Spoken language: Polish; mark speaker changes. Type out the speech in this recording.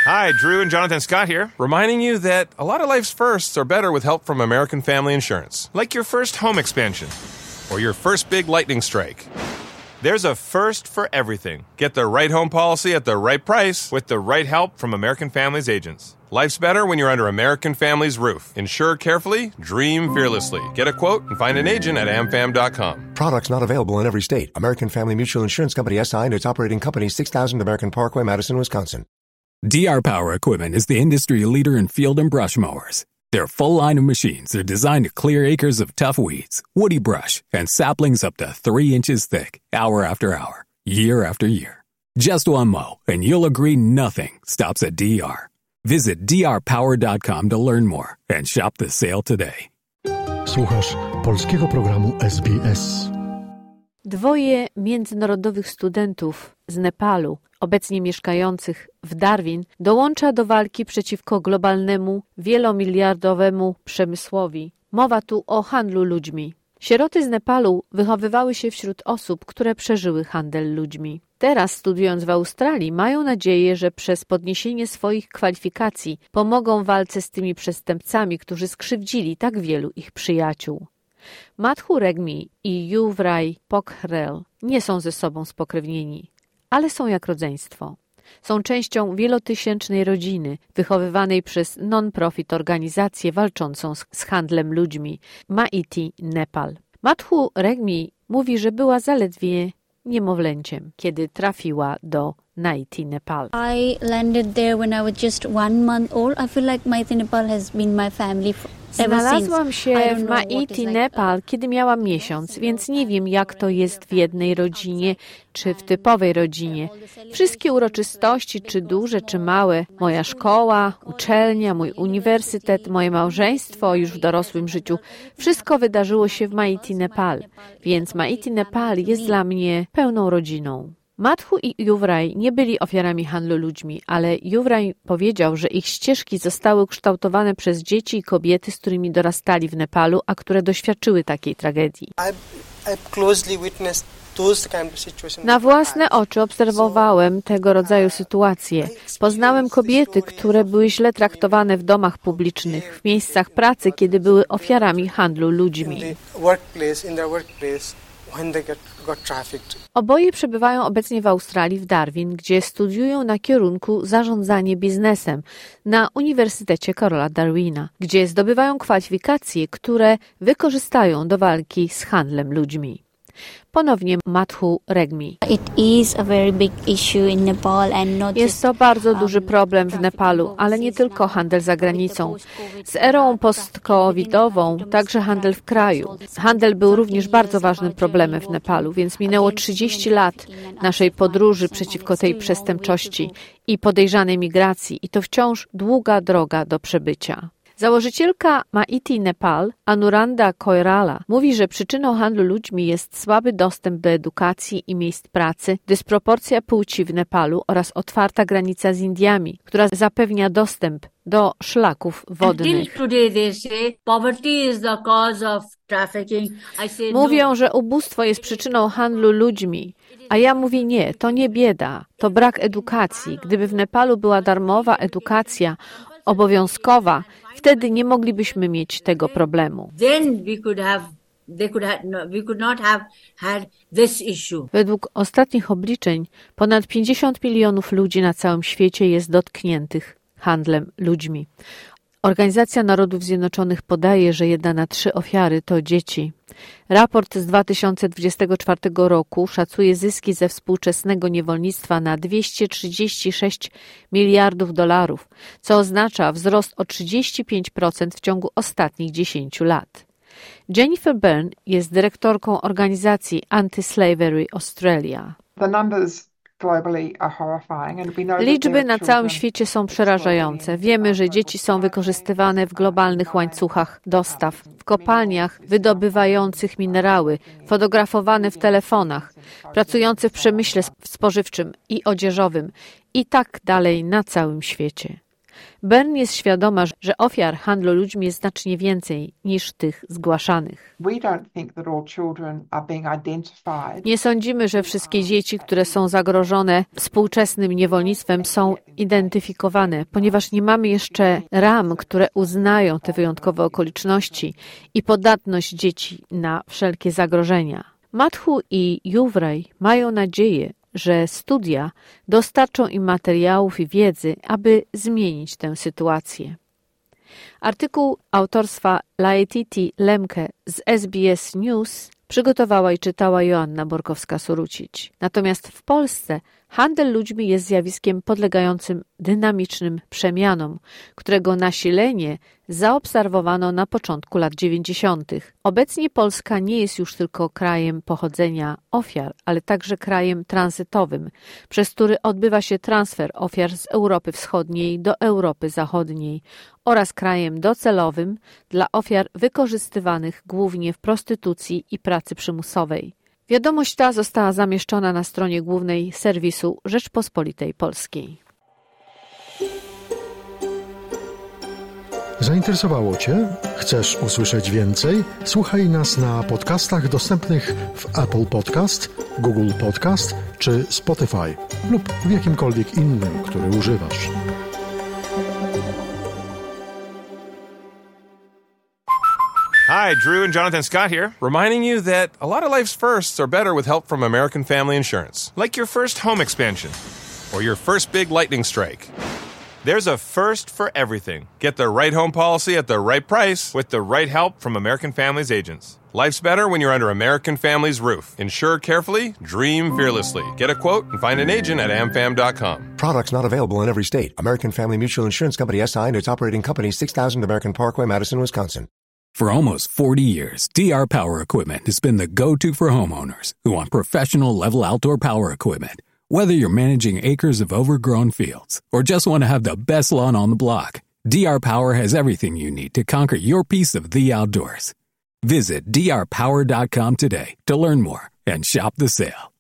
Speaker 1: Hi, Drew and Jonathan Scott here, reminding you that a lot of life's firsts are better with help from American Family Insurance. Like your first home expansion or your first big lightning strike. There's a first for everything. Get the right home policy at the right price with the right help from American Family's agents. Life's better when you're under American Family's roof. Insure carefully, dream fearlessly. Get a quote and find an agent at amfam.com.
Speaker 2: Products not available in every state. American Family Mutual Insurance Company SI and its operating company 6000 American Parkway, Madison, Wisconsin.
Speaker 3: DR Power Equipment is the industry leader in field and brush mowers. Their full line of machines are designed to clear acres of tough weeds, woody brush, and saplings up to 3 inches thick, hour after hour, year after year. Just one mow, and you'll agree nothing stops at DR. Visit drpower.com to learn more and shop the sale today.
Speaker 4: Słuchasz polskiego programu SBS.
Speaker 5: Dwoje międzynarodowych studentów z Nepalu, obecnie mieszkających w Darwin, dołącza do walki przeciwko globalnemu, wielomiliardowemu przemysłowi. Mowa tu o handlu ludźmi. Sieroty z Nepalu wychowywały się wśród osób, które przeżyły handel ludźmi. Teraz, studiując w Australii, mają nadzieję, że przez podniesienie swoich kwalifikacji pomogą w walce z tymi przestępcami, którzy skrzywdzili tak wielu ich przyjaciół. Madhu Regmi i Yuvraj Pokhrel nie są ze sobą spokrewnieni, ale są jak rodzeństwo. Są częścią wielotysięcznej rodziny, wychowywanej przez non-profit organizację walczącą z handlem ludźmi, Maiti Nepal. Madhu Regmi mówi, że była zaledwie niemowlęciem, kiedy trafiła do Maiti Nepal.
Speaker 6: I landed there when I was just 1 month old. I feel like Maiti Nepal has been my family
Speaker 5: Znalazłam się w Maiti Nepal, kiedy miałam miesiąc, więc nie wiem, jak to jest w jednej rodzinie, czy w typowej rodzinie. Wszystkie uroczystości, czy duże, czy małe, moja szkoła, uczelnia, mój uniwersytet, moje małżeństwo już w dorosłym życiu, wszystko wydarzyło się w Maiti Nepal, więc Maiti Nepal jest dla mnie pełną rodziną. Madhu i Yuvraj nie byli ofiarami handlu ludźmi, ale Yuvraj powiedział, że ich ścieżki zostały ukształtowane przez dzieci i kobiety, z którymi dorastali w Nepalu, a które doświadczyły takiej tragedii. Na własne oczy obserwowałem tego rodzaju sytuacje. Poznałem kobiety, które były źle traktowane w domach publicznych, w miejscach pracy, kiedy były ofiarami handlu ludźmi. Oboje przebywają obecnie w Australii, w Darwin, gdzie studiują na kierunku zarządzanie biznesem na Uniwersytecie Karola Darwina, gdzie zdobywają kwalifikacje, które wykorzystają do walki z handlem ludźmi. Ponownie Madhu Regmi. Jest to bardzo duży problem w Nepalu, ale nie tylko handel za granicą. Z erą post-covidową także handel w kraju. Handel był również bardzo ważnym problemem w Nepalu, więc minęło 30 lat naszej podróży przeciwko tej przestępczości i podejrzanej migracji i to wciąż długa droga do przebycia. Założycielka Maiti Nepal, Anuranda Koirala, mówi, że przyczyną handlu ludźmi jest słaby dostęp do edukacji i miejsc pracy, dysproporcja płci w Nepalu oraz otwarta granica z Indiami, która zapewnia dostęp do szlaków wodnych. Mówią, że ubóstwo jest przyczyną handlu ludźmi, a ja mówię nie, to nie bieda, to brak edukacji. Gdyby w Nepalu była darmowa edukacja, obowiązkowa, wtedy nie moglibyśmy mieć tego problemu. Według ostatnich obliczeń ponad 50 milionów ludzi na całym świecie jest dotkniętych handlem ludźmi. Organizacja Narodów Zjednoczonych podaje, że 1 na 3 ofiary to dzieci. Raport z 2024 roku szacuje zyski ze współczesnego niewolnictwa na $236 miliardów, co oznacza wzrost o 35% w ciągu ostatnich 10 lat. Jennifer Byrne jest dyrektorką organizacji Anti-Slavery Australia. Liczby na całym świecie są przerażające. Wiemy, że dzieci są wykorzystywane w globalnych łańcuchach dostaw, w kopalniach wydobywających minerały, fotografowane w telefonach, pracujące w przemyśle spożywczym i odzieżowym i tak dalej na całym świecie. Bern jest świadoma, że ofiar handlu ludźmi jest znacznie więcej niż tych zgłaszanych. Nie sądzimy, że wszystkie dzieci, które są zagrożone współczesnym niewolnictwem, są identyfikowane, ponieważ nie mamy jeszcze ram, które uznają te wyjątkowe okoliczności i podatność dzieci na wszelkie zagrożenia. Mathu i Juvrej mają nadzieję, że studia dostarczą im materiałów i wiedzy, aby zmienić tę sytuację. Artykuł autorstwa Laetiti Lemke z SBS News przygotowała i czytała Joanna Borkowska-Surucić. Natomiast w Polsce handel ludźmi jest zjawiskiem podlegającym dynamicznym przemianom, którego nasilenie zaobserwowano na początku lat 90. Obecnie Polska nie jest już tylko krajem pochodzenia ofiar, ale także krajem tranzytowym, przez który odbywa się transfer ofiar z Europy Wschodniej do Europy Zachodniej oraz krajem docelowym dla ofiar wykorzystywanych głównie w prostytucji i pracy przymusowej. Wiadomość ta została zamieszczona na stronie głównej serwisu Rzeczpospolitej Polskiej.
Speaker 4: Zainteresowało Cię? Chcesz usłyszeć więcej? Słuchaj nas na podcastach dostępnych w Apple Podcast, Google Podcast czy Spotify lub w jakimkolwiek innym, który używasz.
Speaker 1: Hi, Drew and Jonathan Scott here, reminding you that a lot of life's firsts are better with help from American Family Insurance, like your first home expansion or your first big lightning strike. There's a first for everything. Get the right home policy at the right price with the right help from American Family's agents. Life's better when you're under American Family's roof. Insure carefully, dream fearlessly. Get a quote and find an agent at amfam.com.
Speaker 2: Products not available in every state. American Family Mutual Insurance Company SI and its operating company 6000 American Parkway, Madison, Wisconsin.
Speaker 3: For almost 40 years, DR Power Equipment has been the go-to for homeowners who want professional-level outdoor power equipment. Whether you're managing acres of overgrown fields or just want to have the best lawn on the block, DR Power has everything you need to conquer your piece of the outdoors. Visit drpower.com today to learn more and shop the sale.